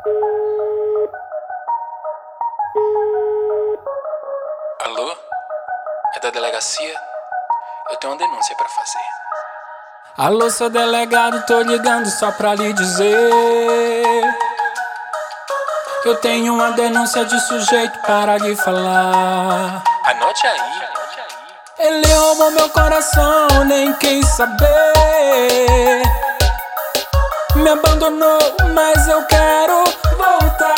Alô? É da delegacia? Eu tenho uma denúncia pra fazer. Alô, seu delegado, tô ligando só pra lhe dizer: eu tenho uma denúncia de sujeito para lhe falar. Anote aí. Ele roubou meu coração, nem quis saber. Me abandonou, mas eu quero voltar.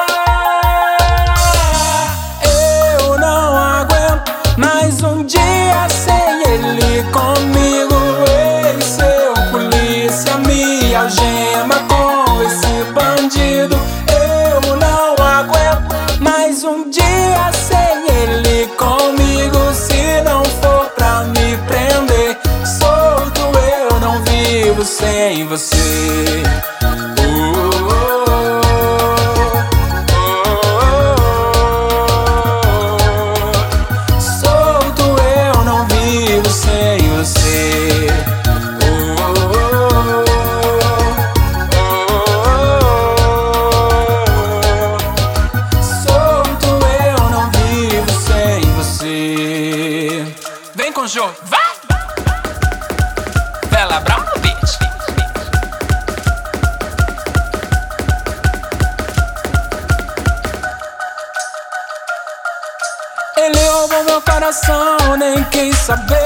Eu não aguento mais um dia sem ele comigo. Ei, seu polícia, me algema com esse bandido. Eu não aguento mais um dia sem ele comigo. Se não for pra me prender, solto, eu não vivo sem você. Solto, eu não vivo sem você. Solto, eu não vivo sem você. Vem com o jogo, vai! Bela Brown no beat. Ele roubou meu coração, nem quis saber.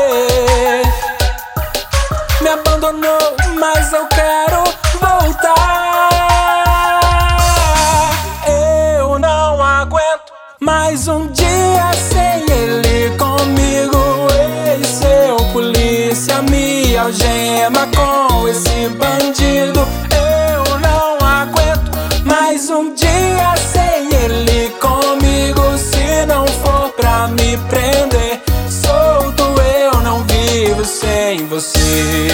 Me abandonou, mas eu quero voltar. Eu não aguento mais um dia sem ele comigo. Ei, seu polícia, me algema com esse bandido. Eu não aguento mais um dia sem ele comigo. Se não for pra me prender, solto, eu não vivo sem você.